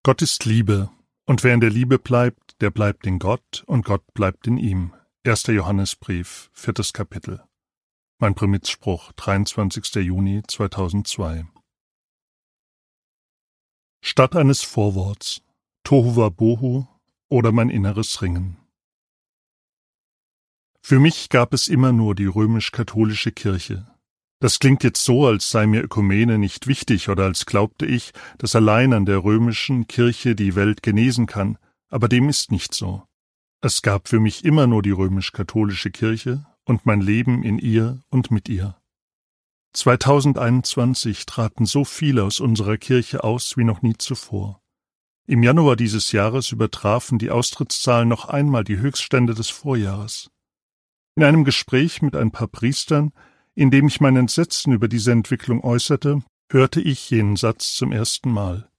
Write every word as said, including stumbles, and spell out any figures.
Gott ist Liebe, und wer in der Liebe bleibt, der bleibt in Gott, und Gott bleibt in ihm. Erster Johannesbrief, viertes Kapitel. Mein Primizspruch, dreiundzwanzigster Juni zweitausendzwei. Statt eines Vorworts, Tohu Wabohu oder mein inneres Ringen. Für mich gab es immer nur die römisch-katholische Kirche. Das klingt jetzt so, als sei mir Ökumene nicht wichtig oder als glaubte ich, dass allein an der römischen Kirche die Welt genesen kann, aber dem ist nicht so. Es gab für mich immer nur die römisch-katholische Kirche und mein Leben in ihr und mit ihr. zweitausendeinundzwanzig traten so viele aus unserer Kirche aus wie noch nie zuvor. Im Januar dieses Jahres übertrafen die Austrittszahlen noch einmal die Höchststände des Vorjahres. In einem Gespräch mit ein paar Priestern, in dem ich mein Entsetzen über diese Entwicklung äußerte, hörte ich jenen Satz zum ersten Mal.